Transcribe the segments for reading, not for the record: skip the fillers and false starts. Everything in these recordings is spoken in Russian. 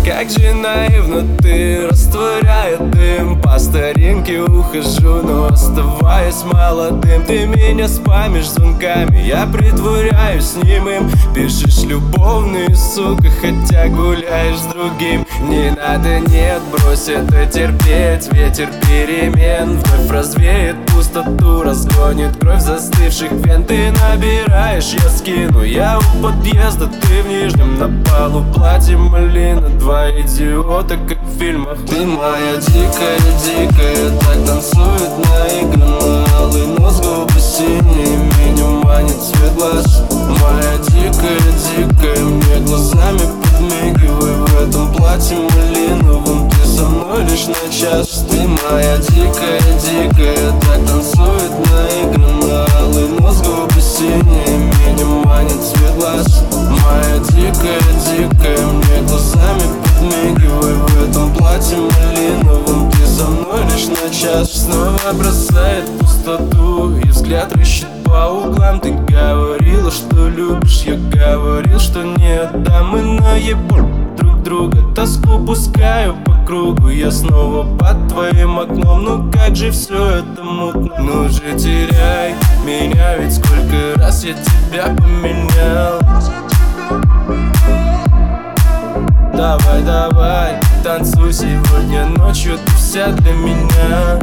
Как же наивно ты, растворяя дым. По старинке ухожу, но оставаясь молодым. Ты меня спамишь звонками, я притворяюсь немым. Пишешь любовные, сука, хотя гуляешь с другим. Не надо, нет, брось это терпеть. Ветер перемен вновь развеет пустоту, разгонит кровь застывших вен. Ты набираешь, я скину, я у подъезда, ты в нижнем. На полу платье малина, два идиота, как в фильмах. Ты моя дикая, дикая, так танцует наигранно. Алый нос, губы синие, меня манит цвет глаз. Моя дикая, дикая, мне глазами подмигивай. В этом платье малиновом ты со мной лишь на час. Ты моя дикая, дикая, так танцует наигранно. Алый нос, губы синие, меня манит цвет глаз. Моя дикая, дикая, мне глазами подмигивай. В этом платье малиновом ты со мной лишь на час. Снова бросает пустоту и взгляд рыщет по углам. Ты говорила, что любишь, я говорил, что нет. Да мы наебем друг друга, тоску пускаю по кругу. Я снова под твоим окном, ну как же все это мутно. Ну же теряй меня, ведь сколько раз я тебя поменял. Давай, давай, танцуй сегодня ночью, ты вся для меня.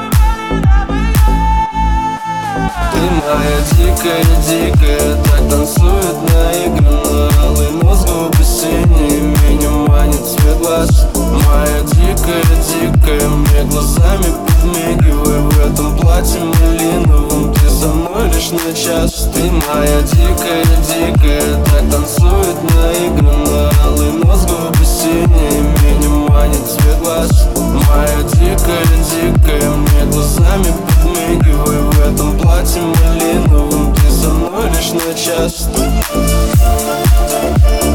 Ты моя дикая, дикая, так танцует наигранно. Алый нос, губы синие, меня манит цвет глаз. Моя дикая, дикая, мне глазами подмигивай. В этом платье малиновом ты со мной лишь на час. Ты моя дикая, дикая, так танцует наигранно. Алый нос, губы синие, меня манит цвет глаз. Моя дикая, дикая, мне глазами подмигивай. В этом платье малиновом ты со мной лишь на час.